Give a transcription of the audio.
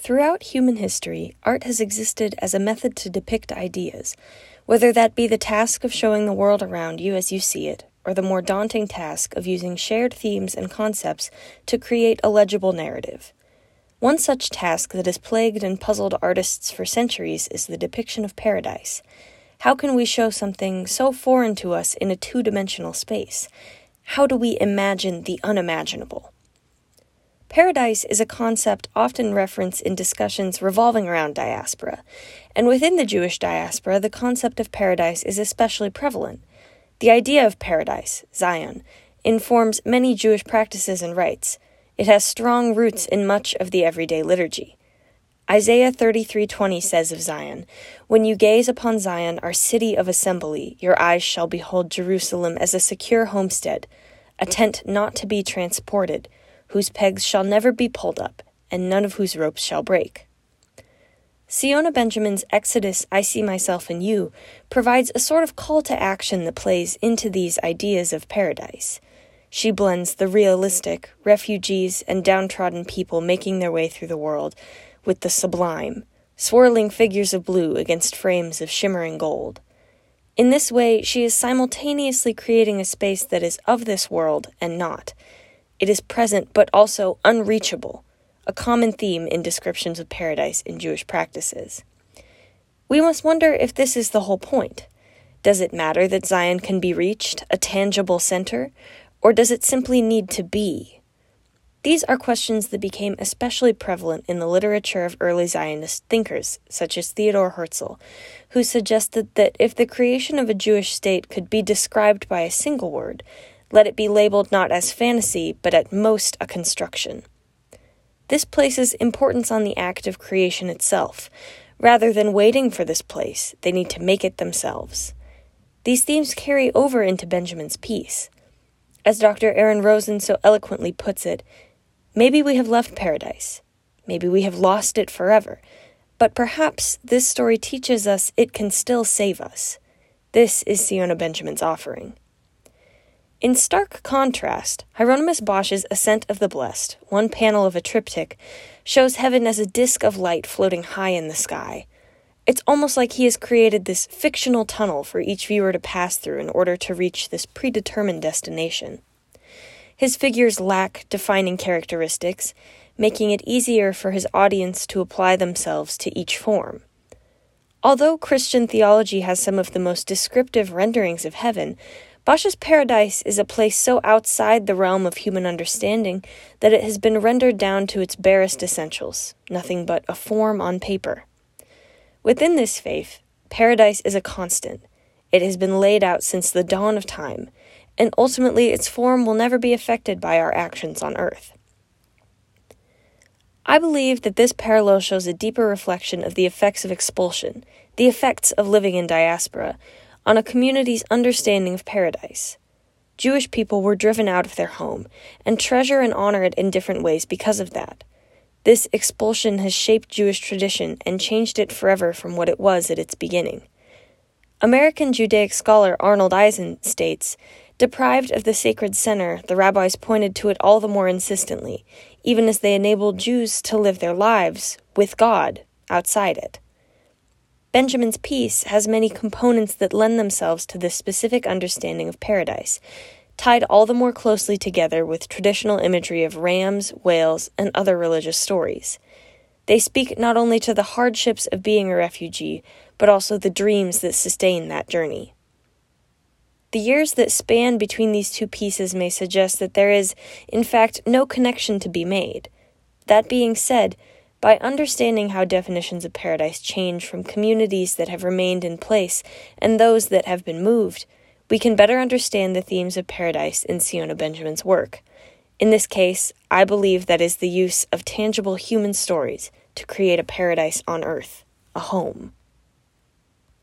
Throughout human history, art has existed as a method to depict ideas, whether that be the task of showing the world around you as you see it, or the more daunting task of using shared themes and concepts to create a legible narrative. One such task that has plagued and puzzled artists for centuries is the depiction of paradise. How can we show something so foreign to us in a two-dimensional space? How do we imagine the unimaginable? Paradise is a concept often referenced in discussions revolving around diaspora, and within the Jewish diaspora, the concept of paradise is especially prevalent. The idea of paradise, Zion, informs many Jewish practices and rites. It has strong roots in much of the everyday liturgy. Isaiah 33:20 says of Zion, "When you gaze upon Zion, our city of assembly, your eyes shall behold Jerusalem as a secure homestead, a tent not to be transported, whose pegs shall never be pulled up, and none of whose ropes shall break." Siona Benjamin's Exodus, I See Myself in You, provides a sort of call to action that plays into these ideas of paradise. She blends the realistic, refugees and downtrodden people making their way through the world, with the sublime, swirling figures of blue against frames of shimmering gold. In this way, she is simultaneously creating a space that is of this world and not. It is present but also unreachable, a common theme in descriptions of paradise in Jewish practices. We must wonder if this is the whole point. Does it matter that Zion can be reached, a tangible center, or does it simply need to be? These are questions that became especially prevalent in the literature of early Zionist thinkers, such as Theodor Herzl, who suggested that if the creation of a Jewish state could be described by a single word, let it be labeled not as fantasy, but at most a construction. This places importance on the act of creation itself. Rather than waiting for this place, they need to make it themselves. These themes carry over into Benjamin's piece. As Dr. Aaron Rosen so eloquently puts it, maybe we have left paradise. Maybe we have lost it forever. But perhaps this story teaches us it can still save us. This is Siona Benjamin's offering. In stark contrast, Hieronymus Bosch's Ascent of the Blessed, one panel of a triptych, shows heaven as a disk of light floating high in the sky. It's almost like he has created this fictional tunnel for each viewer to pass through in order to reach this predetermined destination. His figures lack defining characteristics, making it easier for his audience to apply themselves to each form. Although Christian theology has some of the most descriptive renderings of heaven, Bosch's paradise is a place so outside the realm of human understanding that it has been rendered down to its barest essentials, nothing but a form on paper. Within this faith, paradise is a constant. It has been laid out since the dawn of time, and ultimately its form will never be affected by our actions on earth. I believe that this parallel shows a deeper reflection of the effects of expulsion, the effects of living in diaspora, on a community's understanding of paradise. Jewish people were driven out of their home, and treasure and honor it in different ways because of that. This expulsion has shaped Jewish tradition and changed it forever from what it was at its beginning. American Judaic scholar Arnold Eisen states, "Deprived of the sacred center, the rabbis pointed to it all the more insistently, even as they enabled Jews to live their lives, with God, outside it." Benjamin's piece has many components that lend themselves to this specific understanding of paradise, tied all the more closely together with traditional imagery of rams, whales, and other religious stories. They speak not only to the hardships of being a refugee, but also the dreams that sustain that journey. The years that span between these two pieces may suggest that there is, in fact, no connection to be made. That being said, by understanding how definitions of paradise change from communities that have remained in place and those that have been moved, we can better understand the themes of paradise in Siona Benjamin's work. In this case, I believe that is the use of tangible human stories to create a paradise on earth, a home.